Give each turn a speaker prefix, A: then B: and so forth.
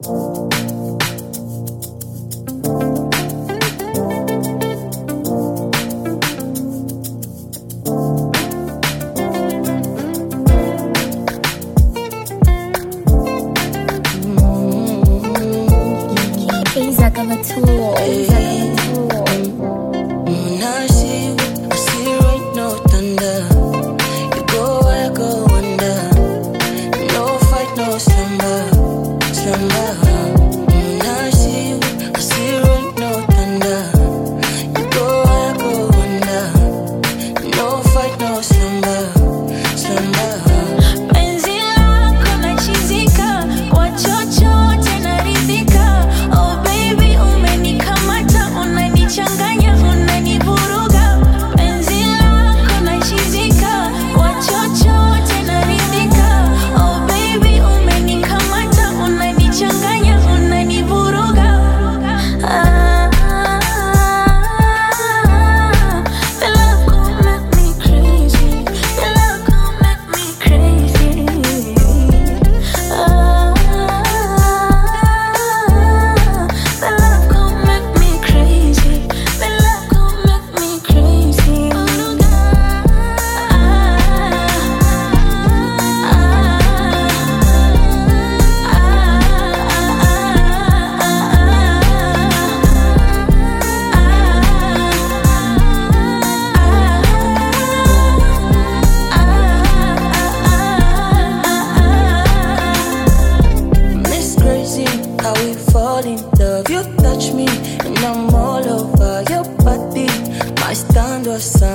A: Iza kama tool.
B: I see you, I see right no thunder. You go, I go under. No fight, no slumber. I see you, I see right no thunder. You go, I go under. No fight, no slumber.
C: Penzi lako nachizika, kwa chochote naridhika. Oh baby, umenikamata, unanichanganya, unanivuruga. Penzi lako nachizika, kwa chochote naridhika. Oh baby, umenikamata, unanichanganya, unanivuruga. Your love gon' make me crazy. Your love gon' make me crazy. Your love gon' make me crazy. Your love gon' make me crazy.
B: It's crazy how we fall in love. You touch me and I'm all over your body. My stand was